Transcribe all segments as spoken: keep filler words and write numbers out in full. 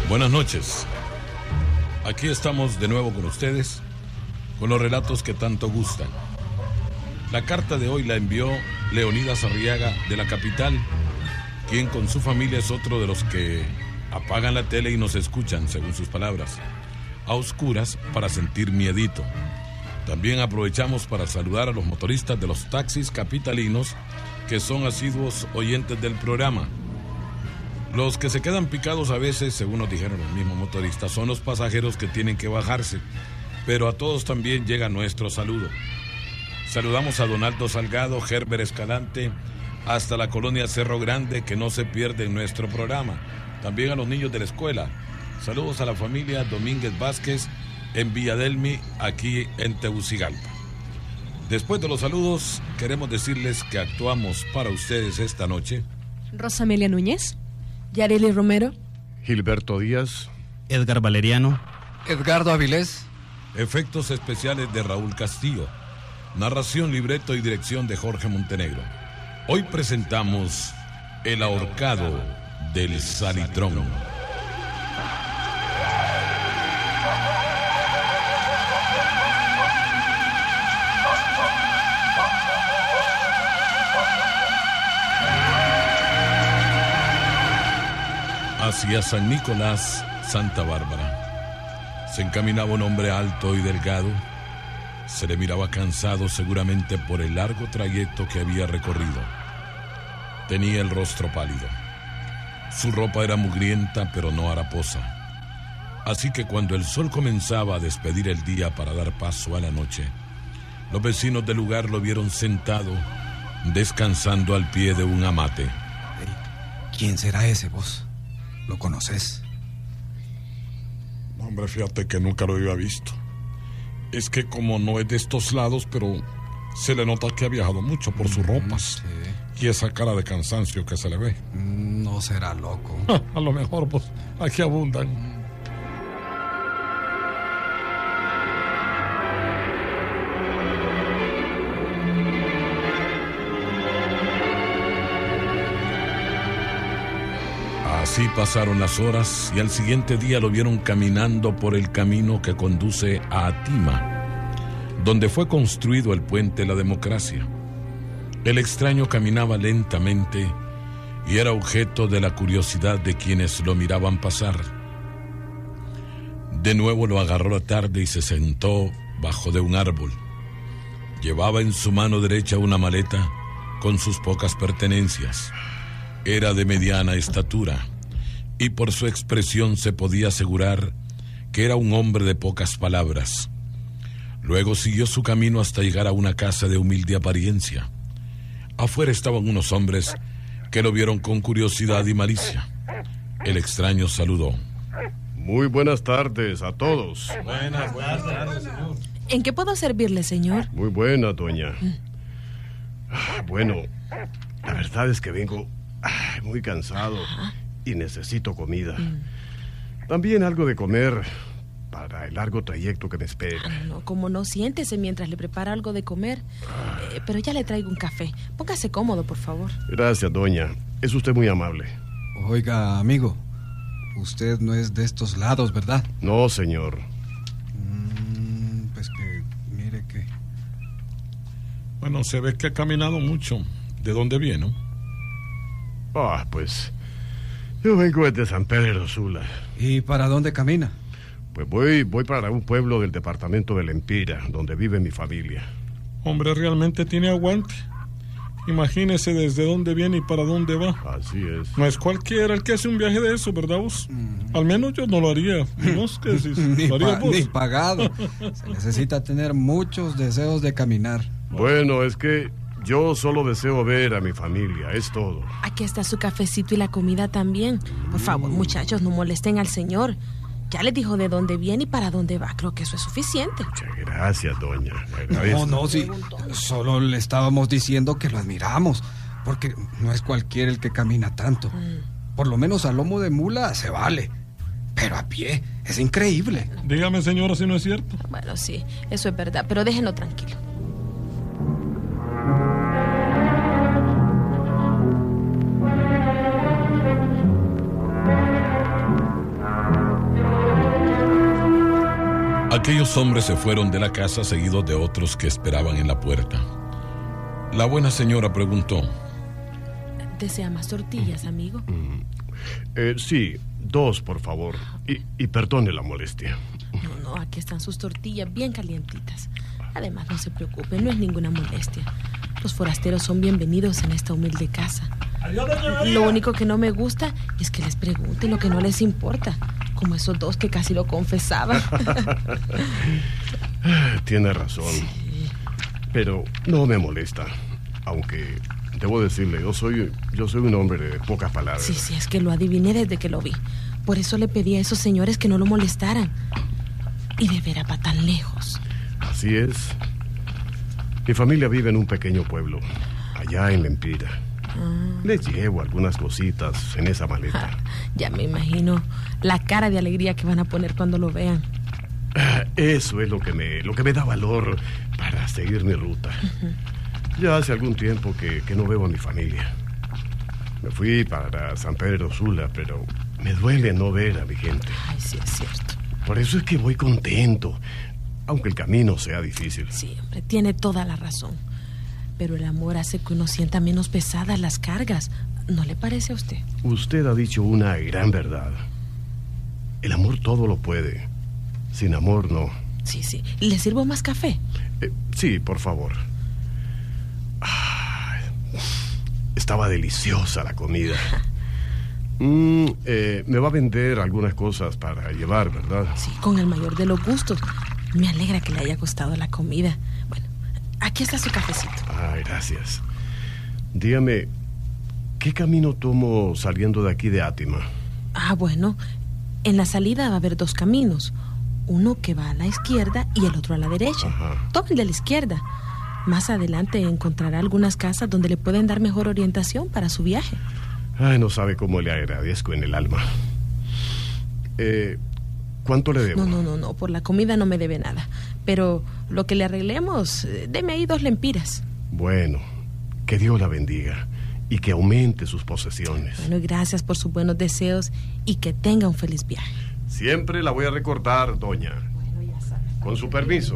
Buenas noches. Aquí estamos de nuevo con ustedes, con los relatos que tanto gustan. La carta de hoy la envió Leonidas Arriaga de la capital, quien con su familia es otro de los que apagan la tele y nos escuchan, según sus palabras, a oscuras para sentir miedito. También aprovechamos para saludar a los motoristas de los taxis capitalinos que son asiduos oyentes del programa. Los que se quedan picados a veces, según nos dijeron los mismos motoristas, son los pasajeros que tienen que bajarse, pero a todos también llega nuestro saludo. Saludamos a Donaldo Salgado, Herbert Escalante, hasta la colonia Cerro Grande, que no se pierde en nuestro programa. También a los niños de la escuela. Saludos a la familia Domínguez Vázquez en Villadelmi, aquí en Tegucigalpa. Después de los saludos, queremos decirles que actuamos para ustedes esta noche Rosa Amelia Núñez, Yareli Romero, Gilberto Díaz, Edgar Valeriano, Edgardo Avilés, efectos especiales de Raúl Castillo, narración, libreto y dirección de Jorge Montenegro. Hoy presentamos El ahorcado del Salitrón. Hacia San Nicolás, Santa Bárbara, se encaminaba un hombre alto y delgado. Se le miraba cansado, seguramente por el largo trayecto que había recorrido. Tenía el rostro pálido. Su ropa era mugrienta, pero no haraposa. Así que cuando el sol comenzaba a despedir el día para dar paso a la noche, los vecinos del lugar lo vieron sentado, descansando al pie de un amate. ¿Quién será ese, vos? ¿Lo conoces? No, hombre, fíjate que nunca lo había visto. Es que como no es de estos lados, pero se le nota que ha viajado mucho por sus ropas. Sí. Y esa cara de cansancio que se le ve. No será loco. A lo mejor, pues, aquí abundan. Así pasaron las horas y al siguiente día lo vieron caminando por el camino que conduce a Atima, donde fue construido el puente La Democracia. El extraño caminaba lentamente y era objeto de la curiosidad de quienes lo miraban pasar. De nuevo lo agarró la tarde y se sentó bajo de un árbol. Llevaba en su mano derecha una maleta con sus pocas pertenencias. Era de mediana estatura y por su expresión se podía asegurar que era un hombre de pocas palabras. Luego siguió su camino hasta llegar a una casa de humilde apariencia. Afuera estaban unos hombres que lo vieron con curiosidad y malicia. El extraño saludó. Muy buenas tardes a todos. Buenas, buenas tardes, señor. ¿En qué puedo servirle, señor? Muy buena, doña. Ah, bueno, la verdad es que vengo ah, muy cansado y necesito comida. También algo de comer para el largo trayecto que me espera. Ah, no, como no, siéntese mientras le prepara algo de comer. Eh, pero ya le traigo un café. Póngase cómodo, por favor. Gracias, doña. Es usted muy amable. Oiga, amigo, usted no es de estos lados, ¿verdad? No, señor. Mm, pues que, mire que... Bueno, se ve que ha caminado mucho. ¿De dónde viene? Ah, pues yo vengo desde San Pedro Sula. ¿Y para dónde camina? Pues voy, voy para un pueblo del departamento del Empira, donde vive mi familia. Hombre, realmente tiene aguante. Imagínese desde dónde viene y para dónde va. Así es. No es cualquiera el que hace un viaje de eso, ¿verdad vos? Mm. Al menos yo no lo haría. ¿Vos qué decís? ni, ¿Lo harías pa- vos? ni pagado. Se necesita tener muchos deseos de caminar. Bueno, es que yo solo deseo ver a mi familia, es todo. Aquí está su cafecito y la comida también. Por favor, muchachos, no molesten al señor. Ya les dijo de dónde viene y para dónde va. Creo que eso es suficiente. Muchas gracias, doña. No, no, sí. Solo le estábamos diciendo que lo admiramos. Porque no es cualquiera el que camina tanto. Mm. Por lo menos a lomo de mula se vale. Pero a pie es increíble. Dígame, señora, si no es cierto. Bueno, sí, eso es verdad. Pero déjenlo tranquilo. Aquellos hombres se fueron de la casa seguidos de otros que esperaban en la puerta. La buena señora preguntó: ¿Desea más tortillas, amigo? Mm. Eh, sí, dos, por favor. Y, y perdone la molestia. No, no, aquí están sus tortillas bien calientitas. Además, no se preocupe, no es ninguna molestia. Los forasteros son bienvenidos en esta humilde casa. Lo único que no me gusta es que les pregunten lo que no les importa, como esos dos que casi lo confesaban. Tiene razón. Sí. Pero no me molesta. Aunque debo decirle, yo soy, yo soy un hombre de pocas palabras. Sí, sí, es que lo adiviné desde que lo vi. Por eso le pedí a esos señores que no lo molestaran. Y de veras va tan lejos. Así es. Mi familia vive en un pequeño pueblo, allá en Lempira. Ah. Les llevo algunas cositas en esa maleta. Ah, ya me imagino la cara de alegría que van a poner cuando lo vean. Ah, eso es lo que me, lo que me da valor para seguir mi ruta. Uh-huh. Ya hace algún tiempo que, que no veo a mi familia. Me fui para San Pedro Sula, pero me duele no ver a mi gente. Ay, sí, es cierto. Por eso es que voy contento, aunque el camino sea difícil. Sí, hombre, tiene toda la razón. Pero el amor hace que uno sienta menos pesadas las cargas. ¿No le parece a usted? Usted ha dicho una gran verdad. El amor todo lo puede. Sin amor, no. Sí, sí. ¿Le sirvo más café? Eh, sí, por favor. Ah, estaba deliciosa la comida. Mm, eh, me va a vender algunas cosas para llevar, ¿verdad? Sí, con el mayor de los gustos. Me alegra que le haya gustado la comida. Bueno, aquí está su cafecito. Ah, gracias. Dígame, ¿qué camino tomo saliendo de aquí de Átima? Ah, bueno, en la salida va a haber dos caminos. Uno que va a la izquierda y el otro a la derecha. Ajá. Tome el de la izquierda. Más adelante encontrará algunas casas donde le pueden dar mejor orientación para su viaje. Ay, no sabe cómo le agradezco en el alma. Eh, ¿Cuánto le debo? No, no, no, no, por la comida no me debe nada. Pero lo que le arreglemos, deme ahí dos lempiras. Bueno, que Dios la bendiga y que aumente sus posesiones. Bueno, y gracias por sus buenos deseos y que tenga un feliz viaje. Siempre la voy a recordar, doña. Bueno, ya sabe. Con su permiso.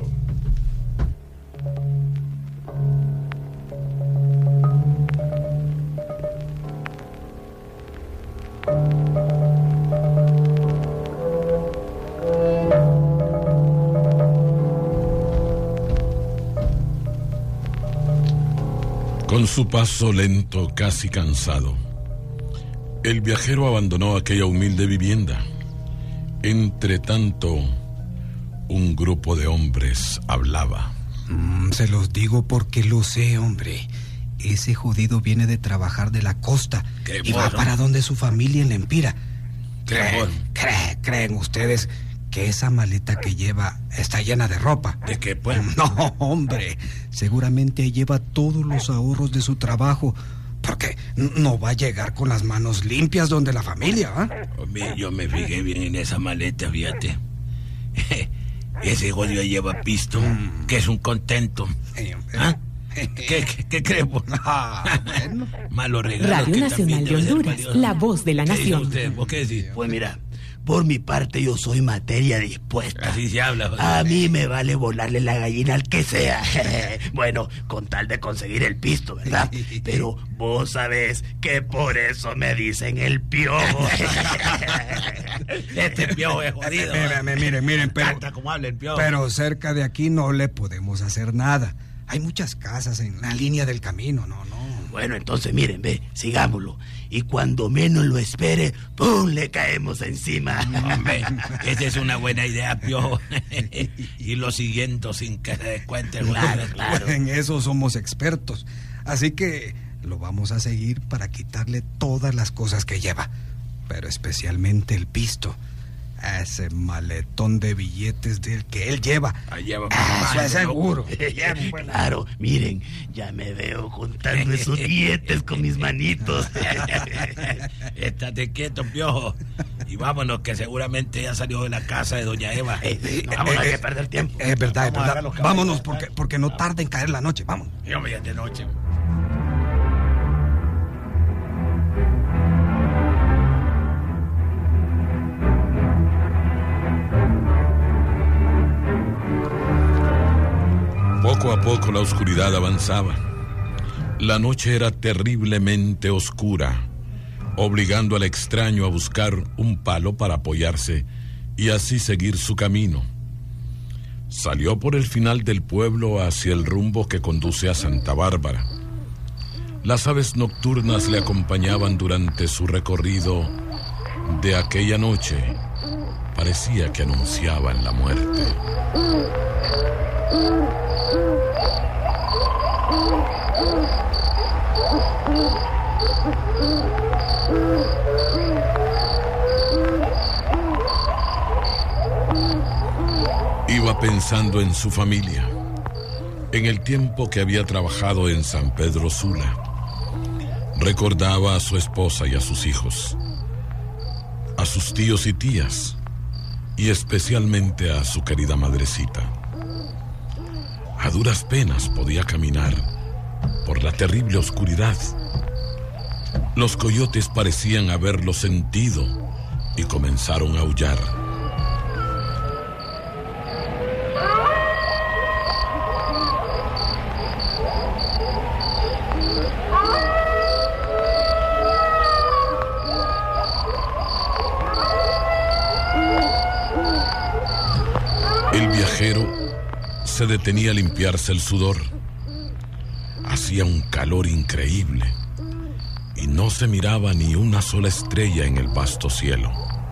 Con su paso lento, casi cansado, el viajero abandonó aquella humilde vivienda. Entre tanto, un grupo de hombres hablaba. Mm, se los digo porque lo sé, hombre. Ese jodido viene de trabajar de la costa y va para donde su familia en Lempira. ¿Creen, creen, ¿Creen ustedes que esa maleta que lleva está llena de ropa? ¿De qué, pues? No, hombre. Seguramente lleva todos los ahorros de su trabajo, porque no va a llegar con las manos limpias donde la familia, ¿eh? Hombre, yo me fijé bien en esa maleta, fíjate. Ese jodido lleva pisto, mm. que es un contento. ¿Ah? ¿Qué, qué, qué creemos? Ah, bueno. Malo regalo. Radio Nacional de Honduras, la voz de la nación. ¿Qué ¿Vos qué decís? Pues mira, por mi parte yo soy materia dispuesta. Así se habla, joder. A mí me vale volarle la gallina al que sea. Bueno, con tal de conseguir el pisto, ¿verdad? Pero vos sabés que por eso me dicen el piojo. Este piojo es jodido. Miren, miren, miren, pero, como habla el piojo. pero cerca de aquí no le podemos hacer nada. Hay muchas casas en la línea del camino, no, no. Bueno, entonces miren, ve, sigámoslo. Y cuando menos lo espere, ¡pum!, le caemos encima. Hombre, esa es una buena idea, piojo. Y lo siguiente sin que se dé cuenta. Claro, claro. En eso somos expertos. Así que lo vamos a seguir para quitarle todas las cosas que lleva. Pero especialmente el pisto. Ese maletón de billetes del que él lleva. lleva ah, eso es seguro. Claro, miren, ya me veo juntando esos billetes con mis manitos. Estate quieto, piojo. Y vámonos, que seguramente ya salió de la casa de doña Eva. Eh, eh, no, vamos, eh, hay que perder tiempo. Es verdad, es verdad. Vámonos, porque, porque no tarda en caer la noche. Vamos. Yo me de noche. Poco a poco la oscuridad avanzaba. La noche era terriblemente oscura, obligando al extraño a buscar un palo para apoyarse y así seguir su camino. Salió por el final del pueblo hacia el rumbo que conduce a Santa Bárbara. Las aves nocturnas le acompañaban durante su recorrido de aquella noche. Parecía que anunciaban la muerte. Iba pensando en su familia, en el tiempo que había trabajado en San Pedro Sula. Recordaba a su esposa y a sus hijos, a sus tíos y tías, y especialmente a su querida madrecita. A duras penas podía caminar por la terrible oscuridad. Los coyotes parecían haberlo sentido y comenzaron a aullar. El viajero se detenía a limpiarse el sudor. Hacía un calor increíble y no se miraba ni una sola estrella en el vasto cielo.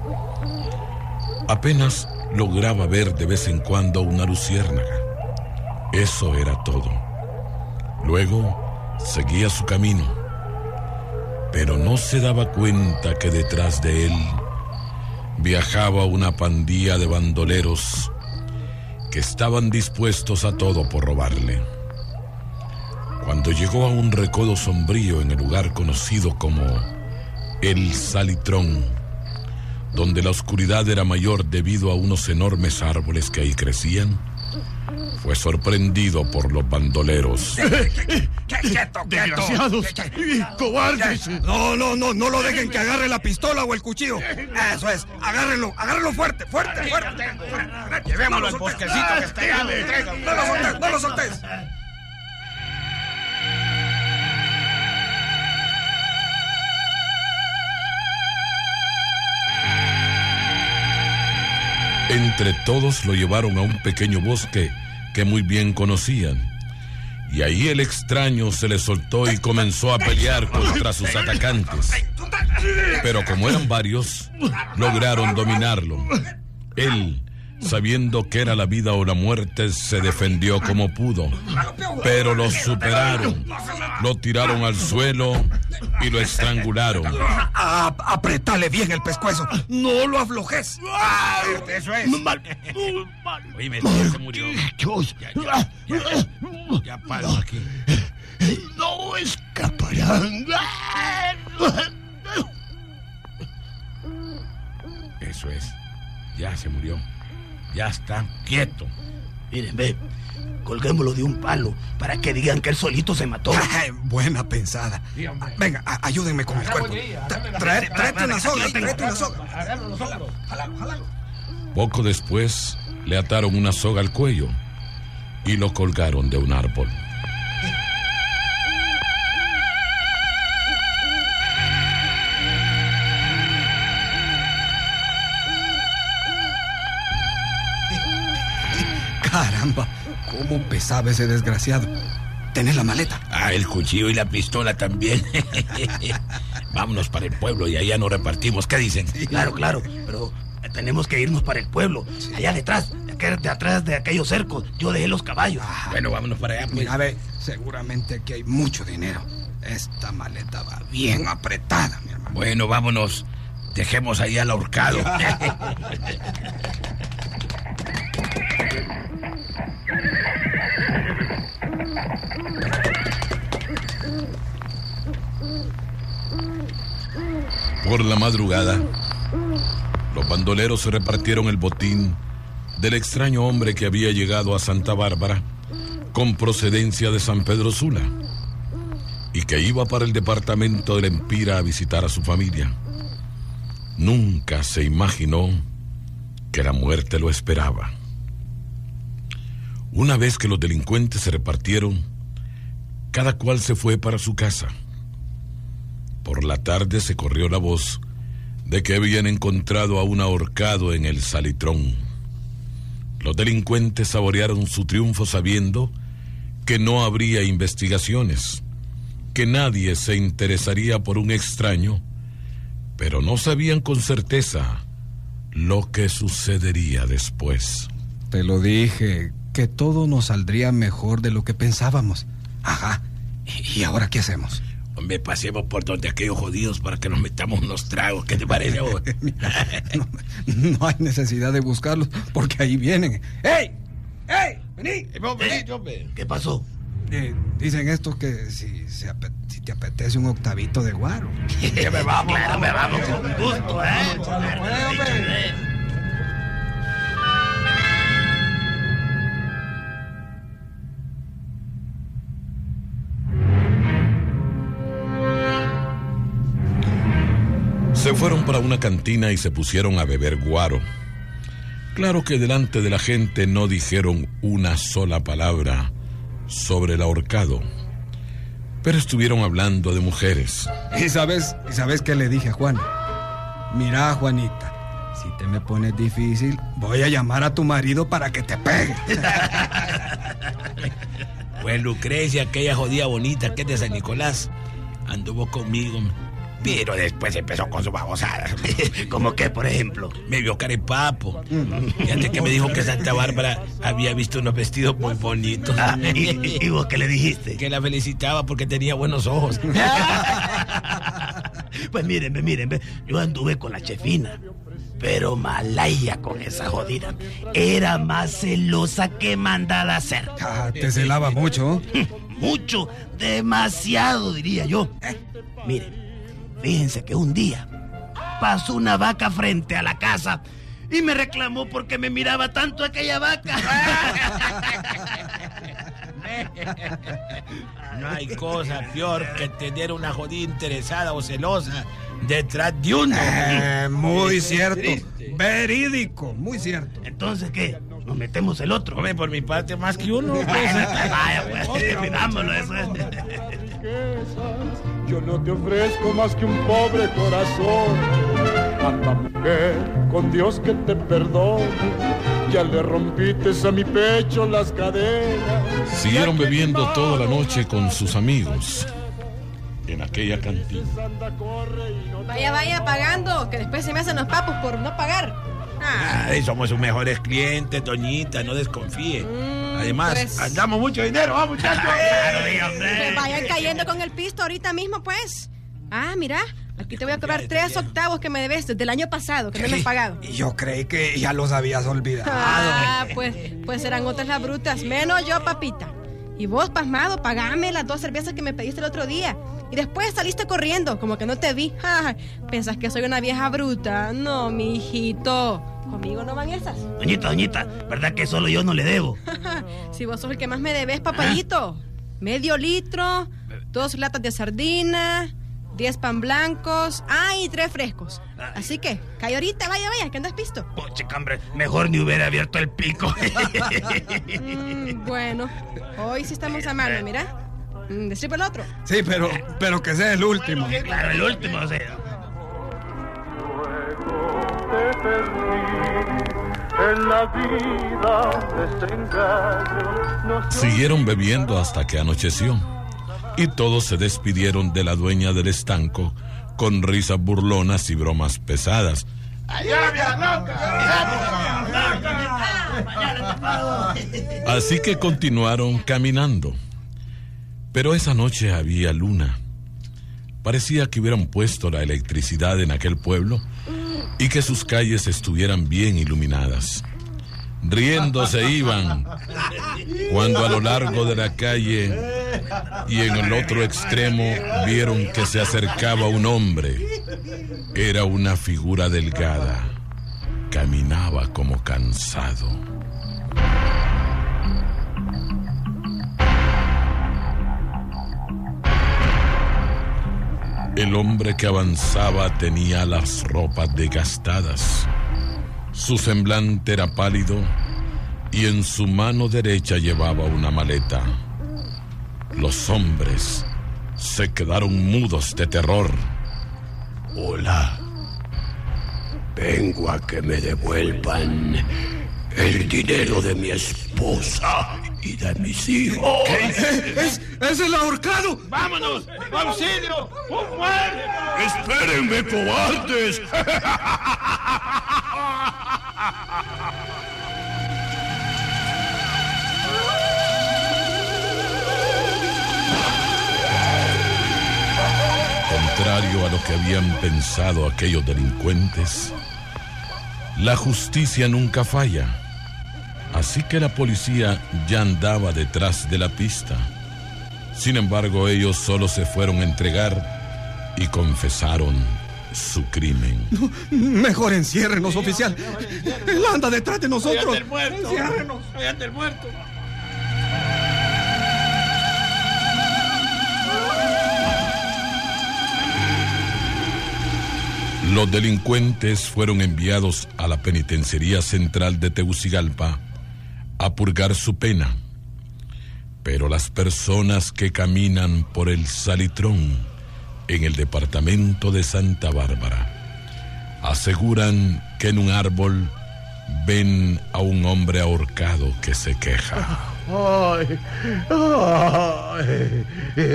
Apenas lograba ver de vez en cuando una luciérnaga. Eso era todo. Luego seguía su camino, pero no se daba cuenta que detrás de él viajaba una pandilla de bandoleros que estaban dispuestos a todo por robarle. Cuando llegó a un recodo sombrío en el lugar conocido como El Salitrón, donde la oscuridad era mayor debido a unos enormes árboles que ahí crecían, fue sorprendido por los bandoleros. ¡Quieto, ¡Desgraciados! ¡Cobardes! No, no, no, no lo dejen que agarre la pistola o el cuchillo. Eso es, agárrenlo, agárrenlo fuerte, fuerte, fuerte. Llevémoslo al bosquecito que está allá. No lo soltes, no lo soltes. Entre todos lo llevaron a un pequeño bosque que muy bien conocían. Y ahí el extraño se le soltó y comenzó a pelear contra sus atacantes. Pero como eran varios, lograron dominarlo. Él, sabiendo que era la vida o la muerte, se defendió como pudo. Pero lo superaron, lo tiraron al suelo y lo estrangularon. A, apretale bien el pescuezo, no lo aflojes. Eso es. Oye, se murió. Ya, ya, ya, ya paro aquí. No escaparán. Eso es. Ya se murió. Ya está quieto. Miren, ve, colguémoslo de un palo para que digan que él solito se mató. Ay, buena pensada. Venga, a, ayúdenme con el cuerpo. Trae, tráete una soga, tráete una soga. Poco después le ataron una soga al cuello y lo colgaron de un árbol. Caramba, cómo pesaba ese desgraciado. ¿Tenés la maleta? Ah, el cuchillo y la pistola también. Vámonos para el pueblo y allá nos repartimos. ¿Qué dicen? Claro, claro, pero tenemos que irnos para el pueblo. Allá detrás, de atrás de aquellos cercos, yo dejé los caballos. Ah, bueno, vámonos para allá. Pues. Mira, ve, seguramente aquí hay mucho dinero. Esta maleta va bien apretada, mi hermano. Bueno, vámonos. Dejemos ahí al ahorcado. Por la madrugada, los bandoleros se repartieron el botín del extraño hombre que había llegado a Santa Bárbara con procedencia de San Pedro Sula y que iba para el departamento del Empira a visitar a su familia. Nunca se imaginó que la muerte lo esperaba. Una vez que los delincuentes se repartieron, cada cual se fue para su casa. Por la tarde se corrió la voz de que habían encontrado a un ahorcado en el Salitrón. Los delincuentes saborearon su triunfo sabiendo que no habría investigaciones, que nadie se interesaría por un extraño, pero no sabían con certeza lo que sucedería después. Te lo dije, que todo nos saldría mejor de lo que pensábamos. Ajá. ¿Y ahora qué hacemos? Hombre, pasemos por donde aquellos jodidos para que nos metamos unos tragos. ¿Qué te parece a vos? no, no hay necesidad de buscarlos porque ahí vienen. ¡Ey! ¡Ey! ¡Vení! ¿Eh? ¿Qué pasó? Eh, dicen estos que si, si, apet- si te apetece un octavito de guaro. Que me vamos, claro, me vamos con gusto, ¿eh? Se fueron para una cantina y se pusieron a beber guaro. Claro que delante de la gente no dijeron una sola palabra sobre el ahorcado, pero estuvieron hablando de mujeres. ¿Y sabes, ¿y sabes qué le dije a Juana? Mira, Juanita, si te me pones difícil, voy a llamar a tu marido para que te pegue. Pues Lucrecia, aquella jodida bonita que es de San Nicolás, anduvo conmigo, pero después empezó con su babosada. ¿Cómo qué, por ejemplo? Me vio carepapo. Y antes que me dijo que Santa Bárbara había visto unos vestidos muy bonitos. Ah, ¿y, y vos qué le dijiste? Que la felicitaba porque tenía buenos ojos. Pues mírenme, mírenme, yo anduve con la chefina, pero malaya con esa jodida. Era más celosa que mandada a hacer. Ah, te celaba mucho. Mucho, demasiado, diría yo. Eh, miren, fíjense que un día pasó una vaca frente a la casa y me reclamó porque me miraba tanto aquella vaca. No hay cosa peor que tener una jodida interesada o celosa detrás de uno. Eh, muy cierto. Verídico, muy cierto. Entonces, ¿qué? ¿Nos metemos el otro? Hombre, por mi parte, más que uno. Pues. Vaya, pues, mirámoslo eso. Yo no te ofrezco más que un pobre corazón. Anda, mujer, con Dios que te perdone. Ya le rompites a mi pecho las cadenas. Siguieron bebiendo toda la noche con sus amigos en aquella cantina. Vaya, vaya pagando, que después se me hacen los papos por no pagar. Ah. Ay, somos sus mejores clientes, doñita, no desconfíe. Mm, Además, pues... andamos mucho dinero, vamos, muchachos. Pues vayan cayendo con el pisto ahorita mismo, pues. Ah, mira, aquí te voy a cobrar tres octavos que me debes desde el año pasado, que no me has pagado. Y yo creí que ya los habías olvidado. Ah, pues, pues serán otras las brutas, menos yo, papita. Y vos, pasmado, pagame las dos cervezas que me pediste el otro día. Y después saliste corriendo, como que no te vi. Ay, ¿pensás que soy una vieja bruta? No, mi hijito. Conmigo no van esas. Doñita, doñita, ¿verdad que solo yo no le debo? Si vos sos el que más me debes, papayito. Medio litro, dos latas de sardina, diez pan blancos, ah, y tres frescos. Así que, cae ahorita, vaya, vaya, que andas pisto. Poche, cambre, mejor ni hubiera abierto el pico. mm, bueno, hoy sí estamos a mano, mira. Mm, destripo el otro. Sí, pero, pero que sea el último. Claro, el último, o sea. Te perdí en la vida desengaño. No Siguieron bebiendo hasta que anocheció y todos se despidieron de la dueña del estanco con risas burlonas y bromas pesadas. Así que continuaron caminando. Pero esa noche había luna. Parecía que hubieran puesto la electricidad en aquel pueblo y que sus calles estuvieran bien iluminadas. Riendo se iban, cuando a lo largo de la calle y en el otro extremo vieron que se acercaba un hombre. Era una figura delgada, caminaba como cansado. El hombre que avanzaba tenía las ropas desgastadas. Su semblante era pálido y en su mano derecha llevaba una maleta. Los hombres se quedaron mudos de terror. Hola. Vengo a que me devuelvan el dinero de mi esposa y de mis hijos. ¿Qué? ¡Es, es el ahorcado! ¡Vámonos! ¡Auxilio! ¡Un muerto! ¡Espérenme, cobardes! Contrario a lo que habían pensado aquellos delincuentes, la justicia nunca falla. Así que la policía ya andaba detrás de la pista. Sin embargo, ellos solo se fueron a entregar y confesaron su crimen. No, mejor enciérrenos, oficial. Él anda detrás de nosotros. ¡Allá anda el muerto! ¡Enciérrenos! ¡Allá anda el muerto! Los delincuentes fueron enviados a la penitenciaría central de Tegucigalpa a purgar su pena. Pero las personas que caminan por el Salitrón en el departamento de Santa Bárbara aseguran que en un árbol ven a un hombre ahorcado que se queja. Ay, ay,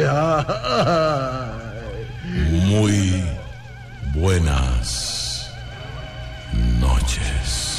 ay. Muy buenas noches.